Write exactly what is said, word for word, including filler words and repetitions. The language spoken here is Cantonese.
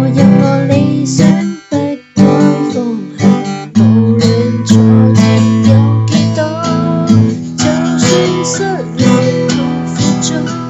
任我理想不改方向，無論挫折有幾多，就算失落痛苦中。